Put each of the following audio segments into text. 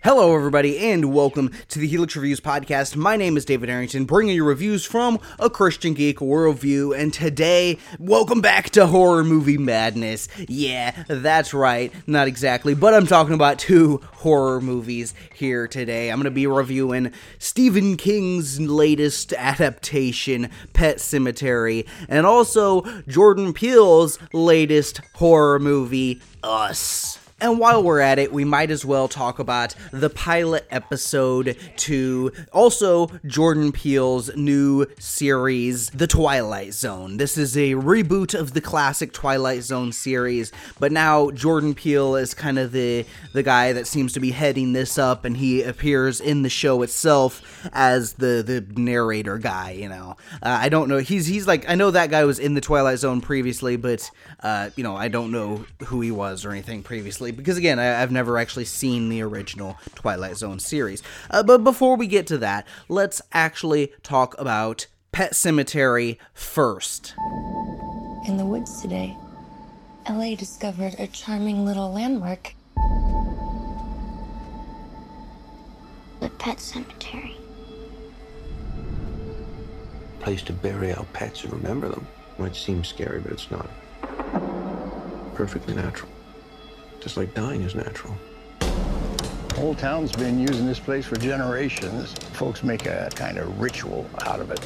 Hello, everybody, and welcome to the Helix Reviews podcast. My name is David Arrington, bringing you reviews from a Christian Geek worldview, and today, welcome back to horror movie madness. Yeah, that's right, not exactly, but I'm talking about two horror movies here today. I'm going to be reviewing Stephen King's latest adaptation, Pet Sematary, and also Jordan Peele's latest horror movie, Us. And while we're at it, we might as well talk about the pilot episode to also Jordan Peele's new series, The Twilight Zone. This is a reboot of the classic Twilight Zone series, but now Jordan Peele is kind of the guy that seems to be heading this up, and he appears in the show itself as the narrator guy, you know. I don't know, he's like, I know that guy was in The Twilight Zone previously, but, I don't know who he was or anything previously. Because again, I've never actually seen the original Twilight Zone series. But before we get to that, let's actually talk about Pet Sematary first. In the woods today, LA discovered a charming little landmark. The Pet Sematary. Place to bury our pets and remember them. Might seem scary, but it's not. Perfectly natural. Just like dying is natural. The whole town's been using this place for generations. Folks make a kind of ritual out of it.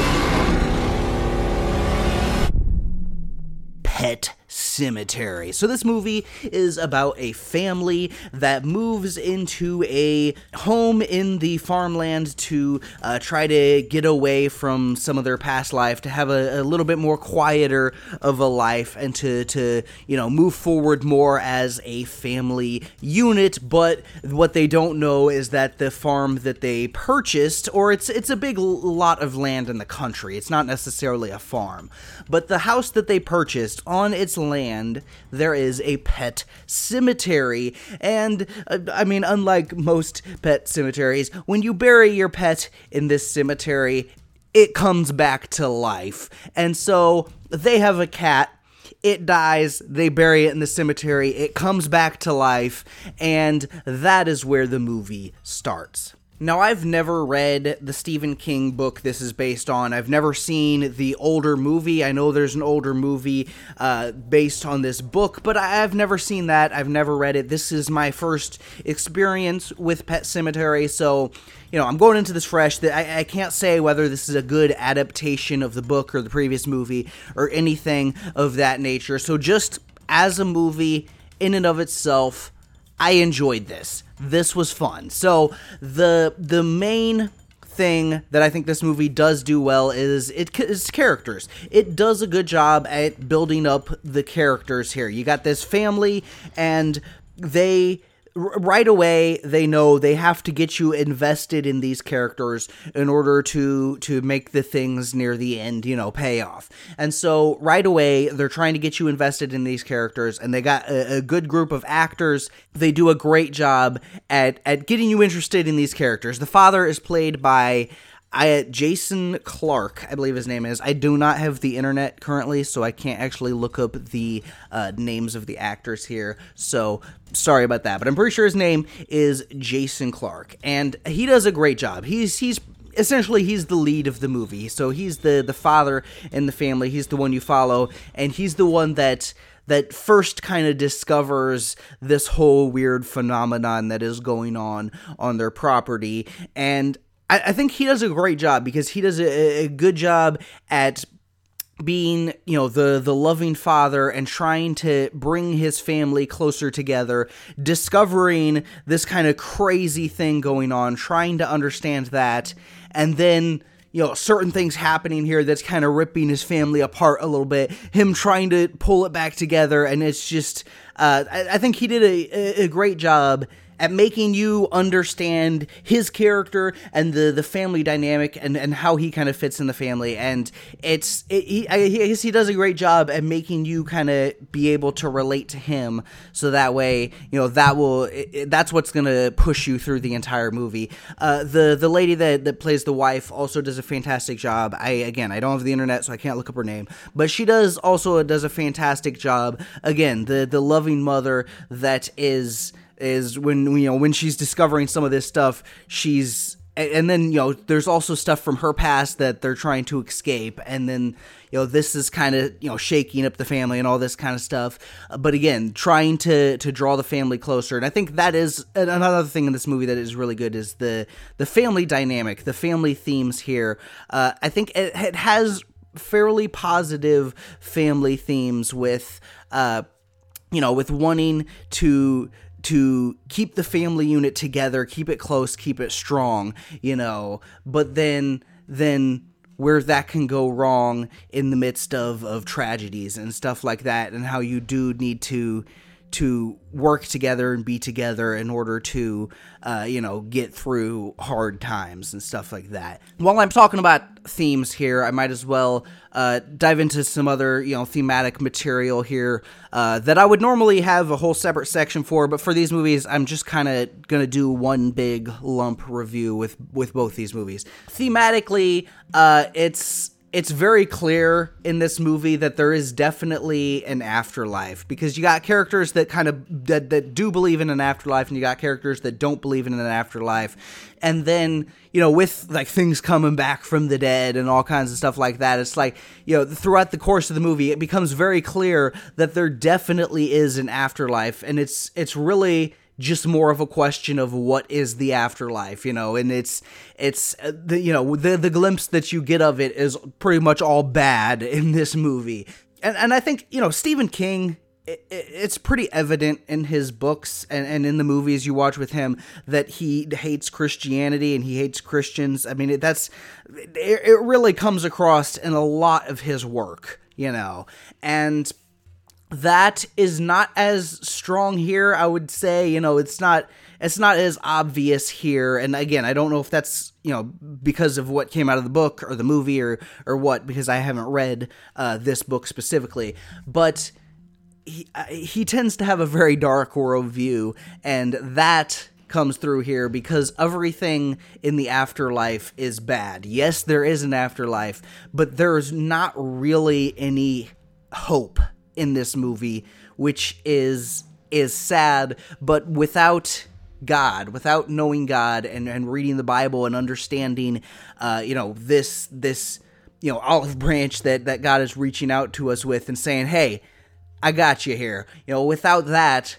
Pet Sematary. So this movie is about a family that moves into a home in the farmland to try to get away from some of their past life, to have a little bit more quieter of a life, and to move forward more as a family unit. But what they don't know is that the farm that they purchased, or it's a big lot of land in the country, it's not necessarily a farm, but the house that they purchased, on its land, there is a pet cemetery. And unlike most pet cemeteries, when you bury your pet in this cemetery, it comes back to life. And so they have a cat. It dies, they bury it in the cemetery, it comes back to life, and that is where the movie starts. Now, I've never read the Stephen King book this is based on. I've never seen the older movie. I know there's an older movie based on this book, but I've never seen that. I've never read it. This is my first experience with Pet Sematary, so, I'm going into this fresh. I can't say whether this is a good adaptation of the book or the previous movie or anything of that nature. So just as a movie, in and of itself, I enjoyed this. This was fun. So the main thing that I think this movie does do well is it's characters. It does a good job at building up the characters here. You got this family, and they right away, they know they have to get you invested in these characters in order to make the things near the end, pay off. And so right away, they're trying to get you invested in these characters, and they got a good group of actors. They do a great job at getting you interested in these characters. The father is played by Jason Clarke, I believe his name is. I do not have the internet currently, so I can't actually look up the names of the actors here, so sorry about that. But I'm pretty sure his name is Jason Clarke, and he does a great job. He's essentially, he's the lead of the movie, so he's the father in the family. He's the one you follow, and he's the one that first kind of discovers this whole weird phenomenon that is going on their property. And I think he does a great job, because he does a good job at being, the loving father and trying to bring his family closer together, discovering this kind of crazy thing going on, trying to understand that, and then, certain things happening here that's kind of ripping his family apart a little bit, him trying to pull it back together, and it's just, I think he did a great job at making you understand his character and the family dynamic and how he kind of fits in the family. And I guess he does a great job at making you kind of be able to relate to him, so that way, that's what's going to push you through the entire movie. The lady that plays the wife also does a fantastic job. I don't have the internet, so I can't look up her name, but she does a fantastic job. Again, the loving mother that is is when she's discovering some of this stuff, and then, there's also stuff from her past that they're trying to escape. And then, this is kind of, shaking up the family and all this kind of stuff. But again, trying to draw the family closer. And I think that is another thing in this movie that is really good is the family dynamic, the family themes here. I think it has fairly positive family themes with, with wanting to keep the family unit together, keep it close, keep it strong, but then where that can go wrong in the midst of tragedies and stuff like that, and how you do need to work together and be together in order to, get through hard times and stuff like that. While I'm talking about themes here, I might as well dive into some other, thematic material here that I would normally have a whole separate section for, but for these movies, I'm just kind of going to do one big lump review with both these movies. Thematically, it's very clear in this movie that there is definitely an afterlife, because you got characters that kind of that do believe in an afterlife, and you got characters that don't believe in an afterlife. And then, with like things coming back from the dead and all kinds of stuff like that, it's like, throughout the course of the movie, it becomes very clear that there definitely is an afterlife, and it's really just more of a question of what is the afterlife, and it's the glimpse that you get of it is pretty much all bad in this movie. And I think, Stephen King, it's pretty evident in his books and in the movies you watch with him that he hates Christianity and he hates Christians. I mean, it really comes across in a lot of his work, and that is not as strong here, I would say. It's not as obvious here. And again, I don't know if that's, because of what came out of the book or the movie or what, because I haven't read this book specifically. But he tends to have a very dark worldview, and that comes through here because everything in the afterlife is bad. Yes, there is an afterlife, but there's not really any hope in this movie, which is sad. But without God, without knowing God and reading the Bible and understanding, this olive branch that God is reaching out to us with and saying, hey, I got you here. Without that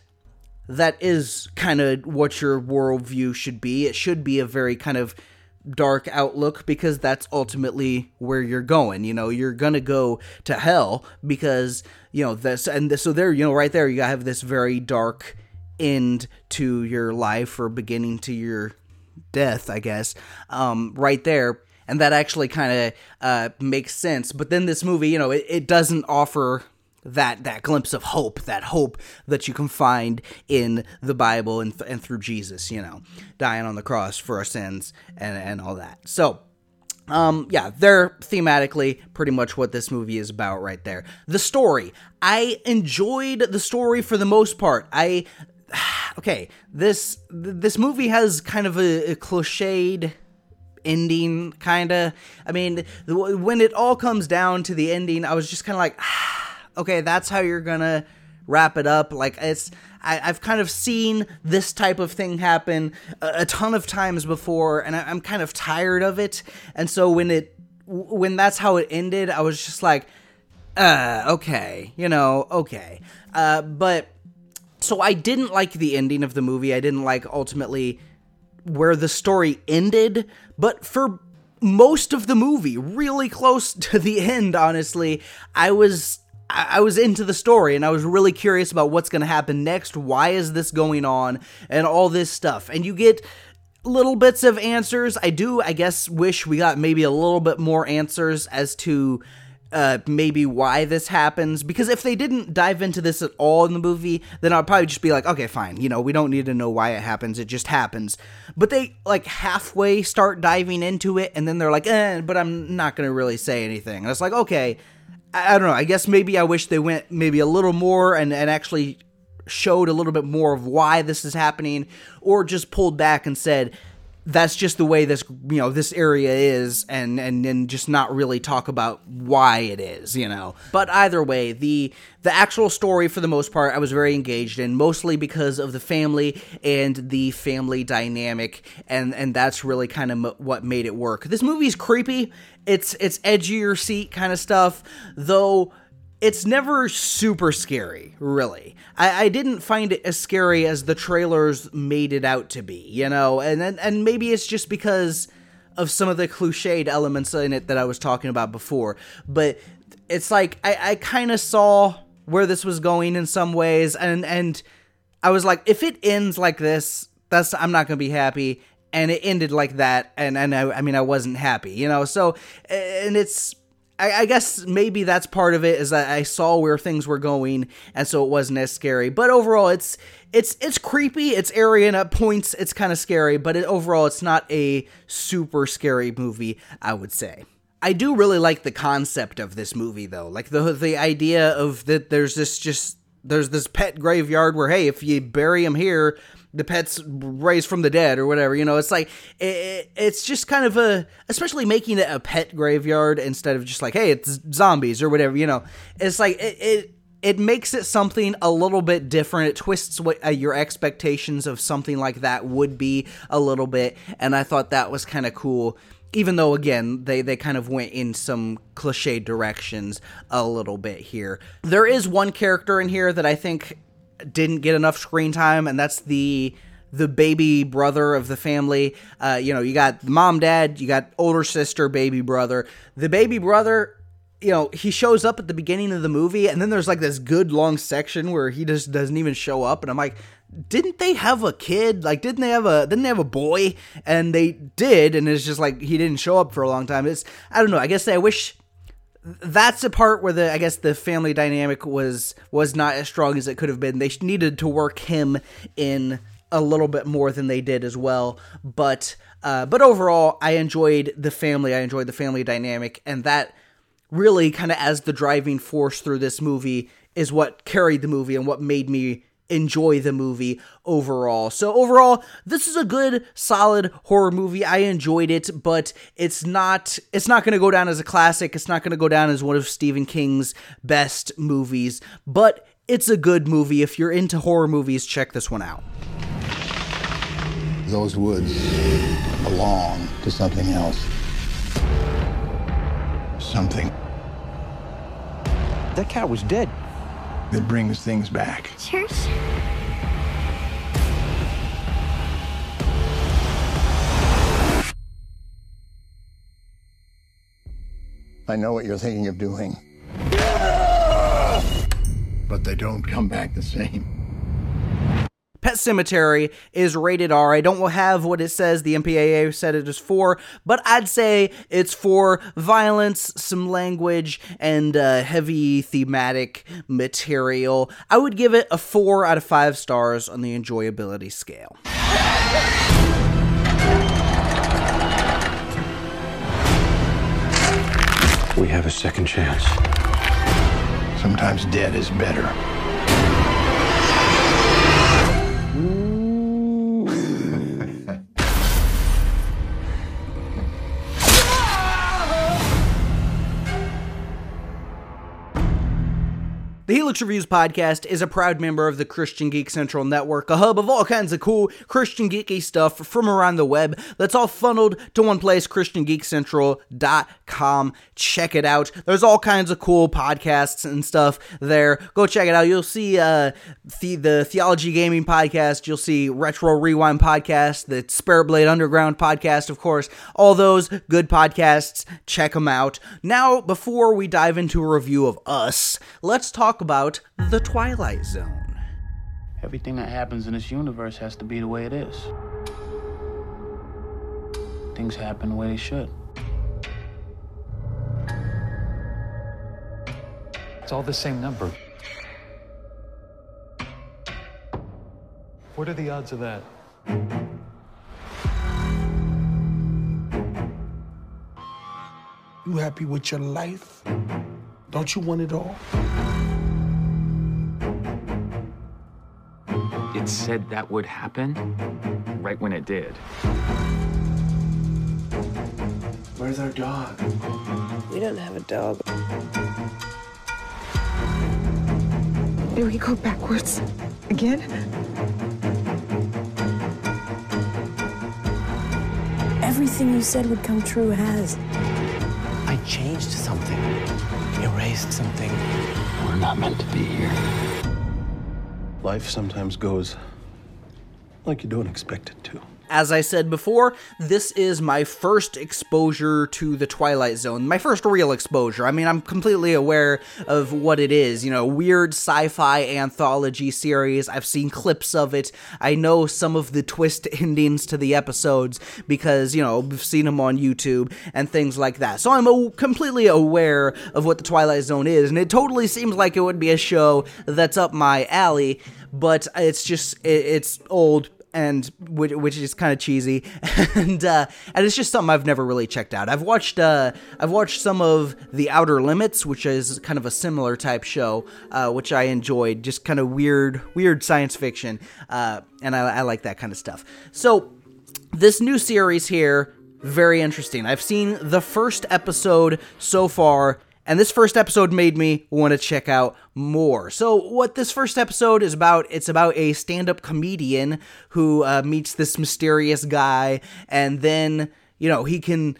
is kind of what your worldview should be. It should be a very kind of dark outlook, because that's ultimately where you're going. You're gonna go to hell because so there, right there, you have this very dark end to your life, or beginning to your death, I guess, right there. And that actually kind of makes sense. But then this movie, it doesn't offer that glimpse of hope, that hope that you can find in the Bible and through Jesus, dying on the cross for our sins and all that. So, they're thematically pretty much what this movie is about right there. The story. I enjoyed the story for the most part. This movie has kind of a cliched ending, kind of. I mean, when it all comes down to the ending, I was just kind of like, okay, that's how you're gonna wrap it up. Like, I've kind of seen this type of thing happen a ton of times before, and I'm kind of tired of it. And so when that's how it ended, I was just like, okay, okay. But so I didn't like the ending of the movie. I didn't like ultimately where the story ended, but for most of the movie, really close to the end, honestly, I was into the story, and I was really curious about what's going to happen next. Why is this going on? And all this stuff. And you get little bits of answers. I guess, wish we got maybe a little bit more answers as to maybe why this happens. Because if they didn't dive into this at all in the movie, then I'd probably just be like, okay, fine. We don't need to know why it happens. It just happens. But they halfway start diving into it, and then they're like, but I'm not going to really say anything. And it's like, okay, I don't know. I guess maybe I wish they went maybe a little more and actually showed a little bit more of why this is happening, or just pulled back and said, that's just the way this, you know, this area is, and just not really talk about why it is, you know. But either way, the actual story, for the most part, I was very engaged in, mostly because of the family and the family dynamic, and that's really kind of what made it work. This movie's creepy. It's edgier seat kind of stuff, though it's never super scary, really. I didn't find it as scary as the trailers made it out to be, you know, and maybe it's just because of some of the cliched elements in it that I was talking about before, but it's like, I kind of saw where this was going in some ways, and I was like, if it ends like this, I'm not going to be happy, and it ended like that, and I mean, I wasn't happy, you know, so, and it's, I guess maybe that's part of it, is that I saw where things were going, and so it wasn't as scary. But overall, it's creepy, it's airy, and at points it's kind of scary, but overall it's not a super scary movie, I would say. I do really like the concept of this movie, though. Like, the idea of that there's this pet graveyard where, hey, if you bury him here, the pet's raised from the dead or whatever, you know. It's like, it's just kind of especially making it a pet graveyard instead of just like, hey, it's zombies or whatever, you know. It's like, it makes it something a little bit different. It twists what your expectations of something like that would be a little bit, and I thought that was kind of cool. Even though, again, they kind of went in some cliche directions a little bit here. There is one character in here that I think didn't get enough screen time, and that's the baby brother of the family. You know, you got mom, dad, you got older sister, baby brother. The baby brother, you know, he shows up at the beginning of the movie, and then there's like this good long section where he just doesn't even show up, and I'm like, didn't they have a kid? Like, didn't they have a boy? And they did, and it's just like he didn't show up for a long time. I don't know. I guess I wish that's a part where the family dynamic was not as strong as it could have been. They needed to work him in a little bit more than they did as well. But overall, I enjoyed the family. I enjoyed the family dynamic, and that really kind of as the driving force through this movie is what carried the movie and what made me enjoy the movie overall. So overall, this is a good, solid horror movie. I enjoyed it, but it's not going to go down as a classic. It's not going to go down as one of Stephen King's best movies, but it's a good movie. If you're into horror movies, check this one out. Those woods belong to something else. Something That cat was dead. that brings things back. Church? I know what you're thinking of doing. But they don't come back the same. Pet Sematary is rated R. I don't have what it says. The MPAA said it is for, but I'd say it's for violence, some language, and heavy thematic material. I would give it a 4 out of 5 stars on the enjoyability scale. We have a second chance. Sometimes dead is better. The Helix Reviews podcast is a proud member of the Christian Geek Central Network, a hub of all kinds of cool Christian geeky stuff from around the web that's all funneled to one place, ChristianGeekCentral.com. Check it out. There's all kinds of cool podcasts and stuff there. Go check it out. You'll see the Theology Gaming podcast. You'll see Retro Rewind podcast, the Spirit Blade Underground podcast, of course. All those good podcasts. Check them out. Now, before we dive into a review of us, let's talk about The Twilight Zone. Everything that happens in this universe has to be the way it is. Things happen the way they should. It's all the same number. What are the odds of that? You happy with your life? Don't you want it all? It said that would happen right when it did. Where's our dog? We don't have a dog. Do we go backwards again? Everything you said would come true has. I changed something, erased something. We're not meant to be here. Life sometimes goes like you don't expect it to. As I said before, this is my first exposure to the Twilight Zone, my first real exposure. I mean, I'm completely aware of what it is, you know, weird sci-fi anthology series. I've seen clips of it. I know some of the twist endings to the episodes because, you know, I've seen them on YouTube and things like that. So I'm completely aware of what the Twilight Zone is, and it totally seems like it would be a show that's up my alley, but it's just, it's old, and which is kind of cheesy, and it's just something I've never really checked out. I've watched some of The Outer Limits, which is kind of a similar type show, which I enjoyed, just kind of weird science fiction, and I like that kind of stuff. So this new series here, very interesting. I've seen the first episode so far, and this first episode made me want to check out more. So what this first episode is about, it's about a stand-up comedian who meets this mysterious guy, and then, you know, he can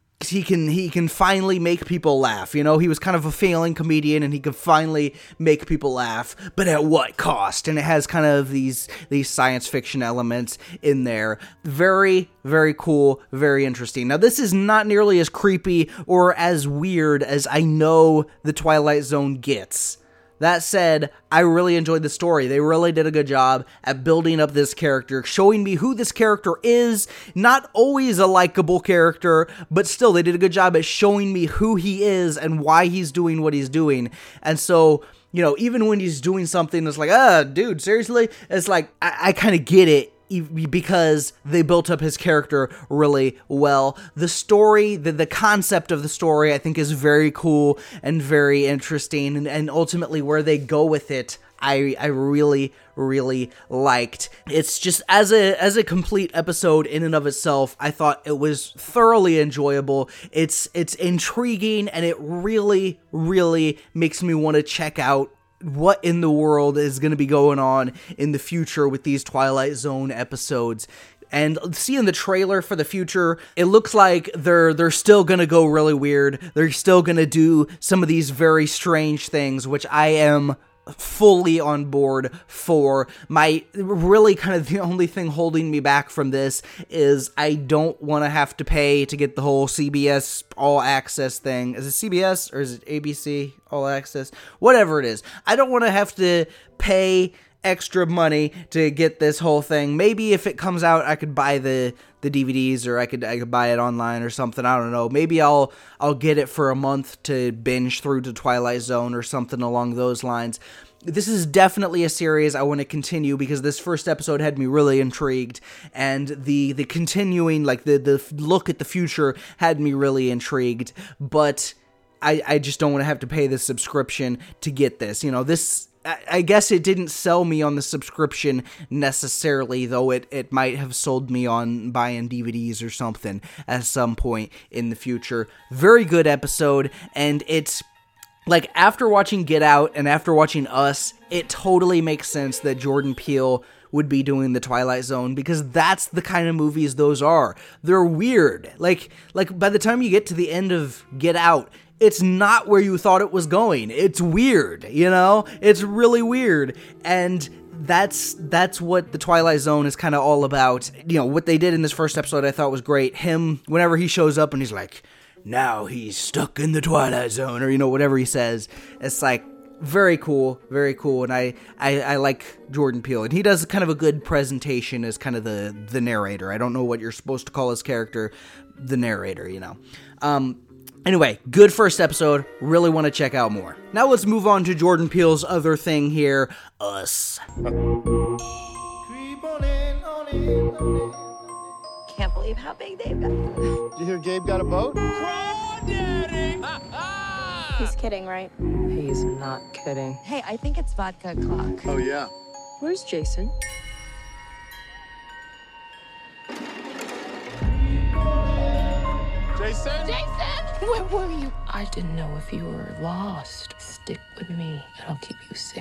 finally make people laugh. You know, he was kind of a failing comedian, and he could finally make people laugh, but at what cost? And it has kind of these science fiction elements in there. Very, very cool, very interesting. Now, this is not nearly as creepy or as weird as I know the Twilight Zone gets. That said, I really enjoyed the story. They really did a good job at building up this character, showing me who this character is. Not always a likable character, but still, they did a good job at showing me who he is and why he's doing what he's doing. And so, you know, even when he's doing something that's like, dude, seriously? It's like, I kind of get it, because they built up his character really well. The story, the concept of the story, I think is very cool and very interesting, and ultimately where they go with it, I really, really liked. It's just, as a complete episode in and of itself, I thought it was thoroughly enjoyable. It's intriguing, and it really, really makes me want to check out what in the world is going to be going on in the future with these Twilight Zone episodes. And seeing the trailer for the future, it looks like they're still going to go really weird. They're still going to do some of these very strange things, which I am fully on board for. My really kind of the only thing holding me back from this is I don't want to have to pay to get the whole CBS All Access thing. Is it CBS or is it ABC All Access? Whatever it is. I don't want to have to pay extra money to get this whole thing. Maybe if it comes out, I could buy the DVDs, or I could buy it online or something. I don't know. Maybe I'll get it for a month to binge through to Twilight Zone or something along those lines. This is definitely a series I want to continue because this first episode had me really intrigued, and the continuing, like the look at the future had me really intrigued, but I just don't want to have to pay the subscription to get this. You know, this, I guess it didn't sell me on the subscription necessarily, though it might have sold me on buying DVDs or something at some point in the future. Very good episode, and it's like, after watching Get Out and after watching Us, it totally makes sense that Jordan Peele would be doing the Twilight Zone, because that's the kind of movies those are. They're weird. Like by the time you get to the end of Get Out, it's not where you thought it was going. It's weird, you know? It's really weird. And that's what the Twilight Zone is kind of all about. You know, what they did in this first episode I thought was great. Him, whenever he shows up and he's like, now he's stuck in the Twilight Zone, or, you know, whatever he says. It's like, very cool, and I like Jordan Peele, and he does kind of a good presentation as kind of the narrator. I don't know what you're supposed to call his character, the narrator, you know. Anyway, good first episode, really want to check out more. Now let's move on to Jordan Peele's other thing here, Us. Can't believe how big they've got. Did you hear Gabe got a boat? He's kidding, right? He's not kidding. Hey, I think it's vodka o'clock. Oh, yeah. Where's Jason? Jason? Jason! Where were you? I didn't know if you were lost. Stick with me, and I'll keep you safe.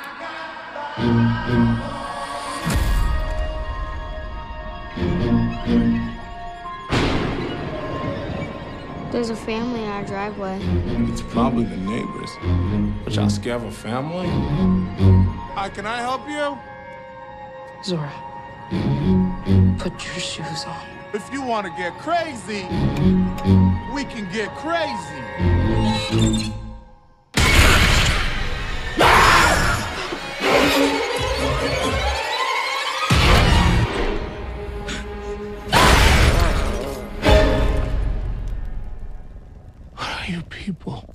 There's a family in our driveway. It's probably the neighbors. But y'all scared of a family? Hi, can I help you? Zora, put your shoes on. If you want to get crazy, we can get crazy. What are you people?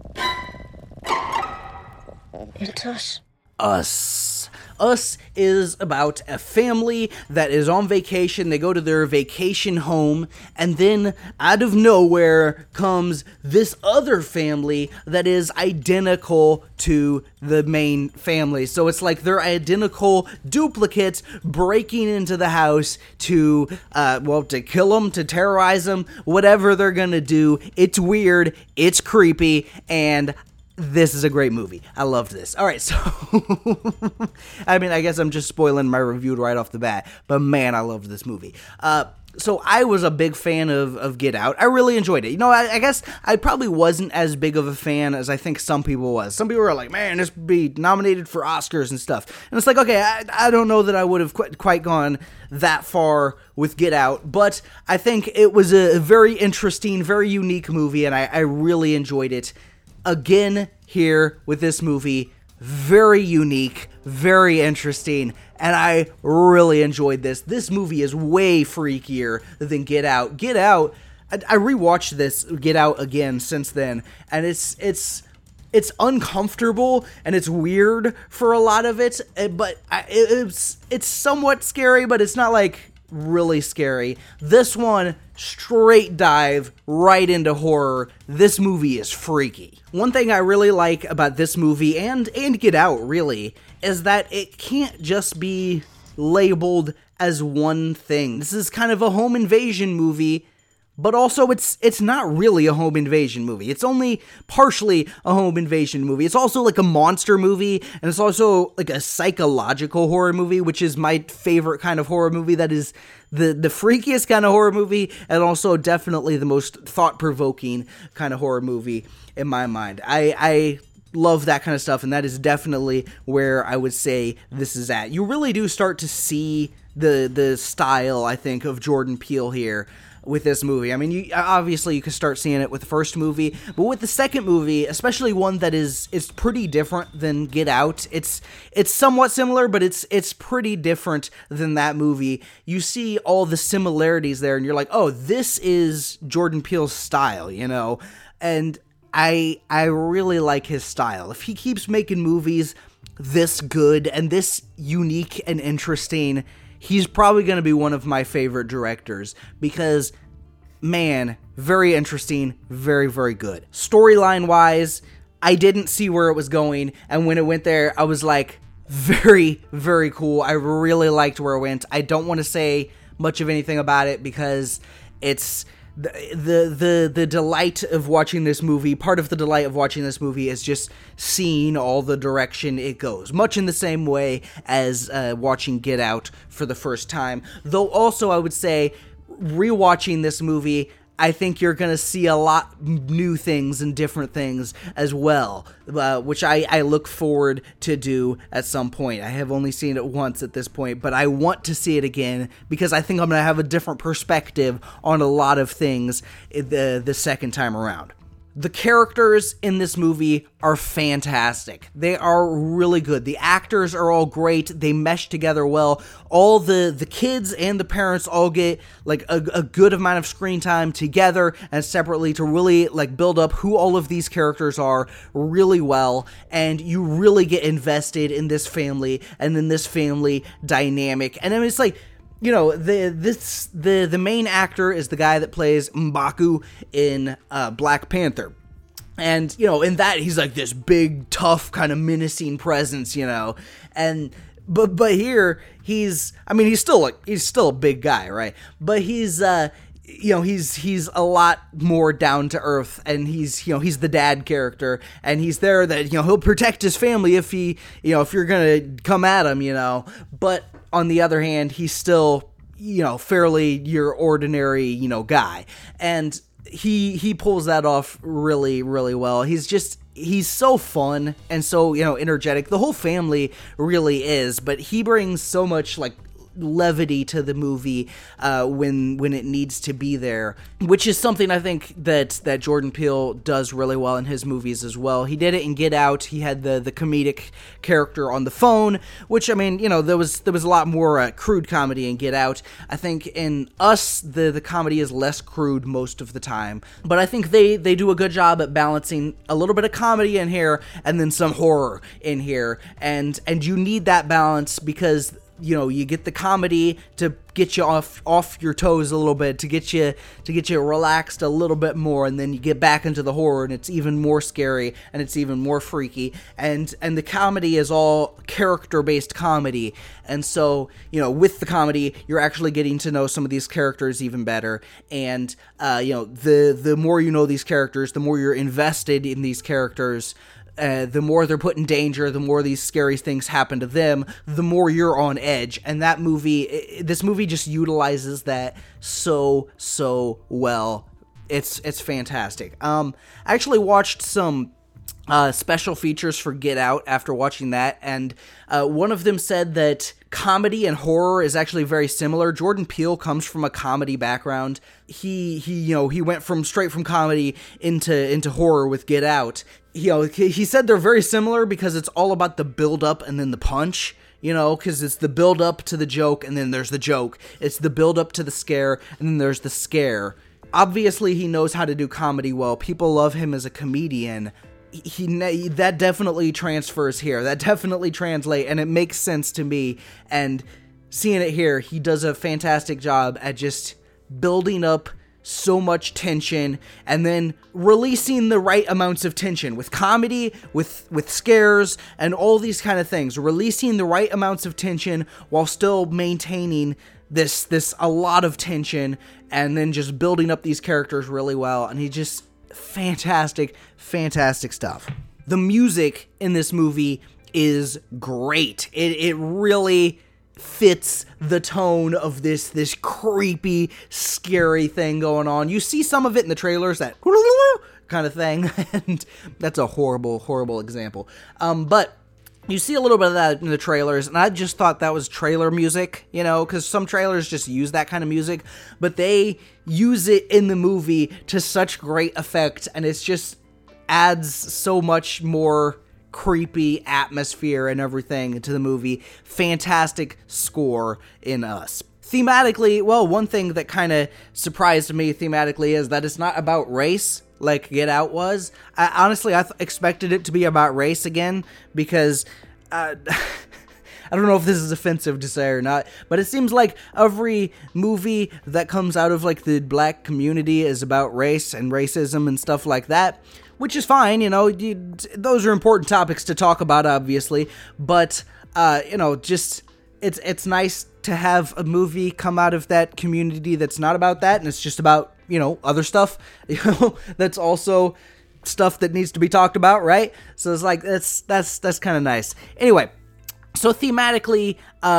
It's us. Us. Us is about a family that is on vacation. They go to their vacation home, and then out of nowhere comes this other family that is identical to the main family. So it's like they're identical duplicates breaking into the house to kill them, to terrorize them, whatever they're gonna do. It's weird, it's creepy, and this is a great movie. I loved this. All right, so I mean, I guess I'm just spoiling my review right off the bat, but man, I loved this movie. So I was a big fan of Get Out. I really enjoyed it. You know, I guess I probably wasn't as big of a fan as I think some people was. Some people were like, man, this would be nominated for Oscars and stuff. And it's like, okay, I don't know that I would have quite gone that far with Get Out, but I think it was a very interesting, very unique movie, and I really enjoyed it. Again, here with this movie, very unique, very interesting, and I really enjoyed this. This movie is way freakier than Get Out. Get Out, I rewatched this Get Out again since then, and it's uncomfortable and it's weird for a lot of it, but it's somewhat scary, but it's not like really scary. This one, straight dive right into horror. This movie is freaky. One thing I really like about this movie and Get Out really is that it can't just be labeled as one thing. This is kind of a home invasion movie, but also it's not really a home invasion movie. It's only partially a home invasion movie. It's also like a monster movie, and it's also like a psychological horror movie, which is my favorite kind of horror movie. That is the freakiest kind of horror movie, and also definitely the most thought-provoking kind of horror movie in my mind. I love that kind of stuff, and that is definitely where I would say this is at. You really do start to see the style, I think, of Jordan Peele here with this movie. I mean, you can start seeing it with the first movie, but with the second movie, especially one that is pretty different than Get Out. It's somewhat similar, but it's pretty different than that movie. You see all the similarities there, and you're like, oh, this is Jordan Peele's style, you know? And I really like his style. If he keeps making movies this good and this unique and interesting, he's probably going to be one of my favorite directors because, man, very interesting, very, very good. Storyline-wise, I didn't see where it was going, and when it went there, I was like, very, very cool. I really liked where it went. I don't want to say much of anything about it because it's the delight of watching this movie. Part of the delight of watching this movie is just seeing all the direction it goes, much in the same way as watching Get Out for the first time. Though also I would say rewatching this movie, I think you're going to see a lot new things and different things as well, which I look forward to do at some point. I have only seen it once at this point, but I want to see it again because I think I'm going to have a different perspective on a lot of things the second time around. The characters in this movie are fantastic. They are really good. The actors are all great. They mesh together well. All the kids and the parents all get like a good amount of screen time together and separately to really like build up who all of these characters are really well. And you really get invested in this family and in this family dynamic. And I mean, it's like, you know, the main actor is the guy that plays M'Baku in Black Panther. And, you know, in that, he's like this big, tough, kind of menacing presence, you know. And but here, he's still a big guy, right? But he's he's a lot more down to earth, and he's the dad character, and he's there that, he'll protect his family if if you're gonna come at him, but on the other hand, he's still, fairly your ordinary, guy, and he pulls that off really, really well. He's so fun and so, energetic. The whole family really is, but he brings so much, like, levity to the movie when it needs to be there, which is something I think that Jordan Peele does really well in his movies as well. He did it in Get Out. He had the comedic character on the phone, which, there was a lot more crude comedy in Get Out. I think in Us, the comedy is less crude most of the time, but I think they do a good job at balancing a little bit of comedy in here and then some horror in here, and you need that balance because you get the comedy to get you off your toes a little bit, to get you relaxed a little bit more, and then you get back into the horror, and it's even more scary, and it's even more freaky, and the comedy is all character-based comedy, and so, with the comedy, you're actually getting to know some of these characters even better, and, the more you know these characters, the more you're invested in these characters, the more they're put in danger, the more these scary things happen to them, the more you're on edge. And this movie just utilizes that so well. It's fantastic. I actually watched some special features for Get Out after watching that, and one of them said that comedy and horror is actually very similar. Jordan Peele comes from a comedy background. He went straight from comedy into horror with Get Out. He said they're very similar because it's all about the build up and then the punch. Because it's the build up to the joke and then there's the joke. It's the build up to the scare and then there's the scare. Obviously, he knows how to do comedy well. People love him as a comedian. That definitely transfers here. That definitely translates, and it makes sense to me. And seeing it here, he does a fantastic job at just building up so much tension and then releasing the right amounts of tension with comedy, with scares, and all these kind of things. Releasing the right amounts of tension while still maintaining this a lot of tension, and then just building up these characters really well. And he just fantastic stuff. The music in this movie is great. It really fits the tone of this creepy, scary thing going on. You see some of it in the trailers, that kind of thing, and that's a horrible example. But you see a little bit of that in the trailers, and I just thought that was trailer music, because some trailers just use that kind of music, but they use it in the movie to such great effect, and it's just adds so much more creepy atmosphere and everything to the movie. Fantastic score in Us. Thematically, well, one thing that kind of surprised me thematically is that it's not about race like Get Out was. I expected it to be about race again, because I don't know if this is offensive to say or not, but it seems like every movie that comes out of like the black community is about race and racism and stuff like that, which is fine, those are important topics to talk about, obviously, but just it's nice to have a movie come out of that community that's not about that, and it's just about other stuff, that's also stuff that needs to be talked about, right? So it's like, that's kind of nice. Anyway, so thematically,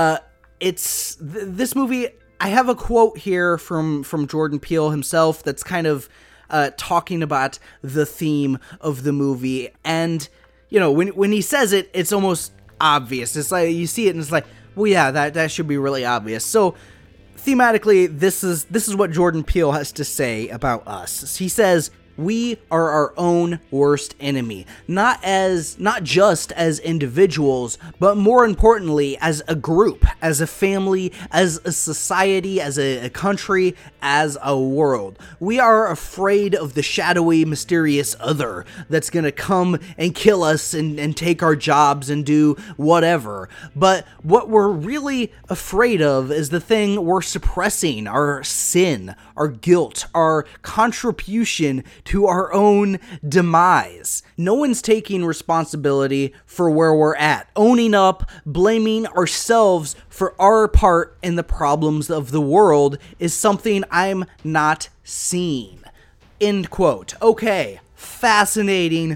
this movie, I have a quote here from Jordan Peele himself that's kind of talking about the theme of the movie, and when he says it, it's almost obvious. It's like you see it and it's like, well, yeah, that should be really obvious. So thematically, this is what Jordan Peele has to say about Us. He says, "We are our own worst enemy, not just as individuals, but more importantly, as a group, as a family, as a society, as a country, as a world. We are afraid of the shadowy, mysterious other that's gonna come and kill us and take our jobs and do whatever. But what we're really afraid of is the thing we're suppressing, our sin, our guilt, our contribution to our own demise. No one's taking responsibility for where we're at, owning up, blaming ourselves for our part in the problems of the world is something I'm not seeing. End quote. Okay, fascinating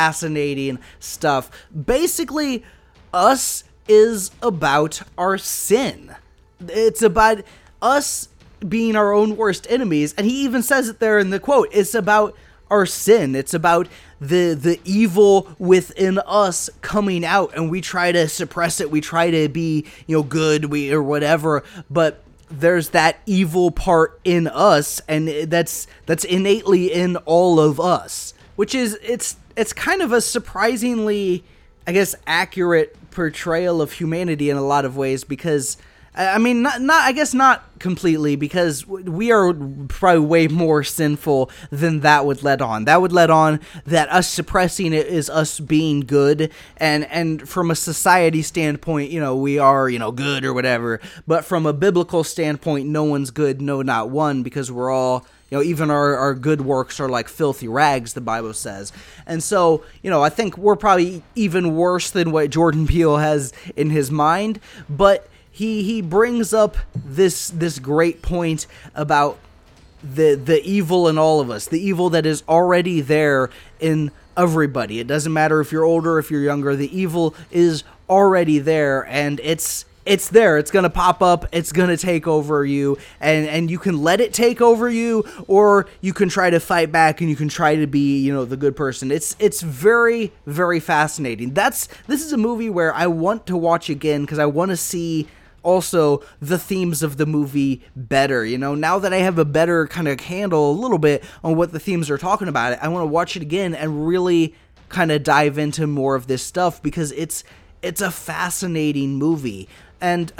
stuff. Basically, Us is about our sin. It's about us being our own worst enemies, and he even says it there in the quote. It's about our sin. It's about the evil within us coming out, and we try to suppress it. We try to be, good, or whatever, but there's that evil part in us, and that's innately in all of us, which is it's kind of a surprisingly, I guess, accurate portrayal of humanity in a lot of ways, because I mean, not completely, because we are probably way more sinful than that would let on. That would let on that us suppressing it is us being good, and from a society standpoint, we are, good or whatever, but from a biblical standpoint, no one's good, no, not one, because we're all, even our good works are like filthy rags, the Bible says. And so, I think we're probably even worse than what Jordan Peele has in his mind, but he brings up this great point about the evil in all of us, the evil that is already there in everybody. It doesn't matter if you're older, if you're younger, the evil is already there, and it's there. It's going to pop up. It's going to take over you, and you can let it take over you, or you can try to fight back, and you can try to be, the good person. It's very, very fascinating. This is a movie where I want to watch again, because I want to see also the themes of the movie better. Now that I have a better kind of handle a little bit on what the themes are talking about, I want to watch it again and really kind of dive into more of this stuff, because it's a fascinating movie. And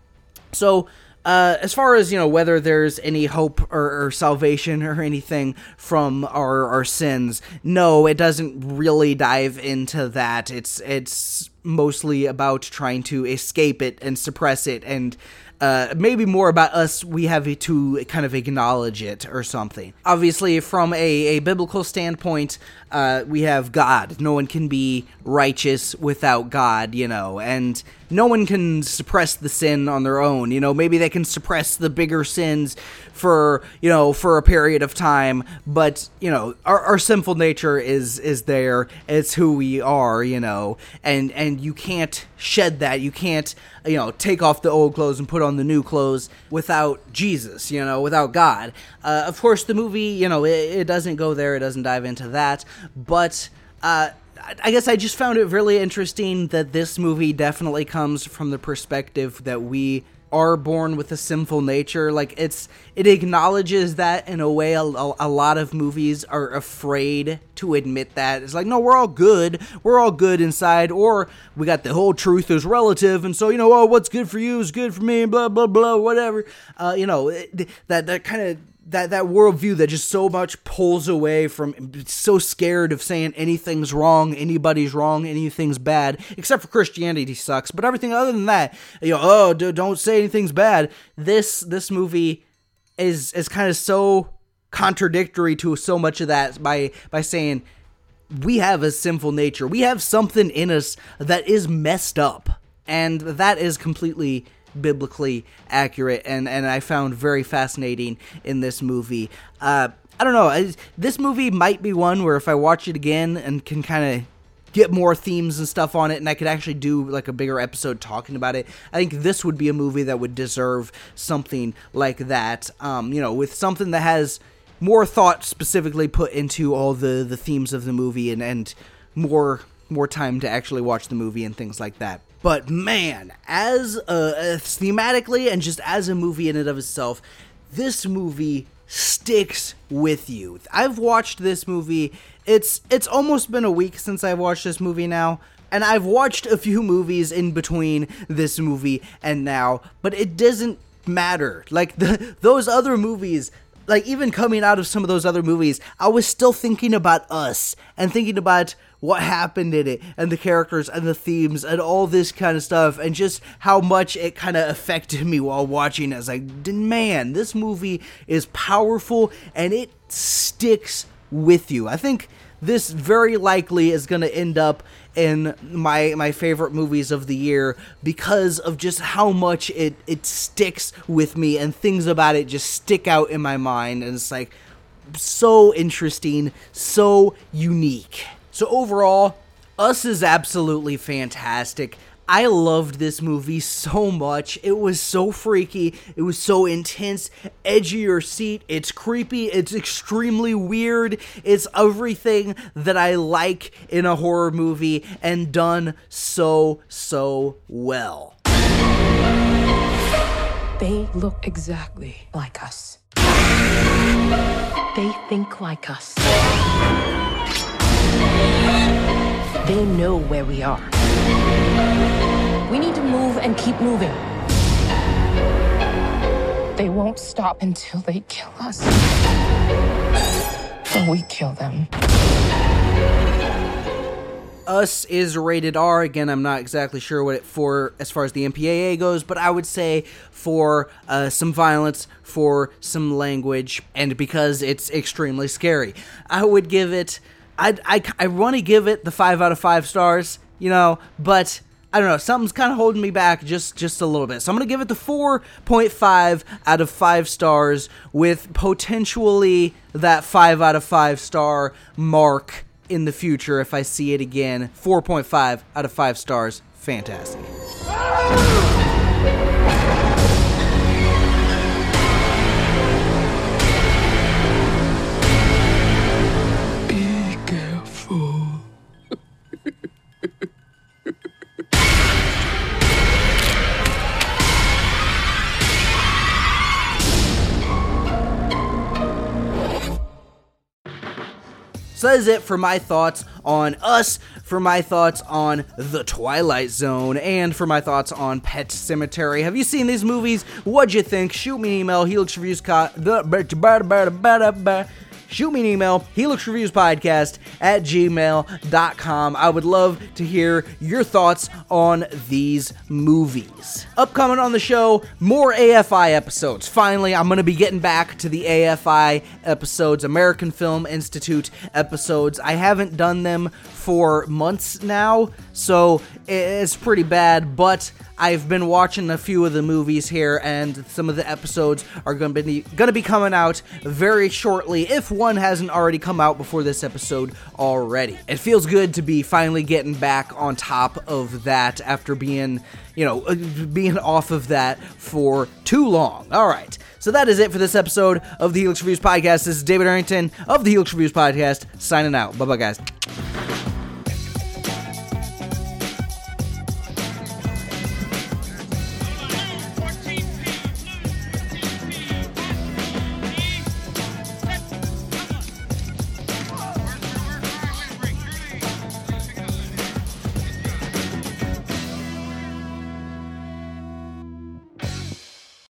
so as far as, whether there's any hope or salvation or anything from our sins, no, it doesn't really dive into that. It's mostly about trying to escape it and suppress it, and maybe more about us, we have to kind of acknowledge it or something. Obviously, from a biblical standpoint, we have God. No one can be righteous without God, and no one can suppress the sin on their own. Maybe they can suppress the bigger sins for a period of time, but, our sinful nature is there. It's who we are, and you can't shed that. You can't, take off the old clothes and put on the new clothes without Jesus, without God. Of course, the movie, it doesn't go there. It doesn't dive into that, but I guess I just found it really interesting that this movie definitely comes from the perspective that we are born with a sinful nature. Like, it acknowledges that in a way a lot of movies are afraid to admit that. It's like, no, we're all good inside, or we got the whole truth is relative, and so, what's good for you is good for me, blah, blah, blah, whatever. That kind of, that worldview that just so much pulls away from, so scared of saying anything's wrong, anybody's wrong, anything's bad, except for Christianity sucks, but everything other than that, don't say anything's bad. This movie is kind of so contradictory to so much of that by saying we have a sinful nature. We have something in us that is messed up, and that is completely biblically accurate, and I found very fascinating in this movie. I don't know, this movie might be one where if I watch it again and can kind of get more themes and stuff on it, and I could actually do like a bigger episode talking about it, I think this would be a movie that would deserve something like that, with something that has more thought specifically put into all the themes of the movie, and more time to actually watch the movie and things like that. But man, as thematically and just as a movie in and of itself, this movie sticks with you. I've watched this movie. It's almost been a week since I've watched this movie now, and I've watched a few movies in between this movie and now, but it doesn't matter. Like, those other movies, like, even coming out of some of those other movies, I was still thinking about Us and thinking about what happened in it and the characters and the themes and all this kind of stuff, and just how much it kind of affected me while watching it. I was like, man, this movie is powerful and it sticks with you. I think this very likely is going to end up in my favorite movies of the year because of just how much it sticks with me, and things about it just stick out in my mind, and it's like so interesting, so unique. So overall, Us is absolutely fantastic. I loved this movie so much. It was so freaky. It was so intense. Edge of your seat. It's creepy. It's extremely weird. It's everything that I like in a horror movie, and done so well. They look exactly like us. They think like us. They know where we are. We need to move and keep moving. They won't stop until they kill us. Or we kill them. Us is rated R. Again, I'm not exactly sure what it for as far as the MPAA goes, but I would say for some violence, for some language, and because it's extremely scary. I would give it... I want to give it the 5 out of 5 stars, but I don't know, something's kind of holding me back just a little bit. So I'm going to give it the 4.5 out of 5 stars with potentially that 5 out of 5 star mark in the future if I see it again. 4.5 out of 5 stars. Fantastic. So that is it for my thoughts on Us, for my thoughts on The Twilight Zone, and for my thoughts on Pet Sematary. Have you seen these movies? What'd you think? Shoot me an email, helixreviewspodcast@gmail.com. I would love to hear your thoughts on these movies. Upcoming on the show, more AFI episodes. Finally, I'm going to be getting back to the AFI episodes, American Film Institute episodes. I haven't done them for months now, so it's pretty bad, but I've been watching a few of the movies here, and some of the episodes are going to be coming out very shortly, if one hasn't already come out before this episode already. It feels good to be finally getting back on top of that after being off of that for too long. All right, so that is it for this episode of the Helix Reviews Podcast. This is David Arrington of the Helix Reviews Podcast, signing out. Bye-bye, guys.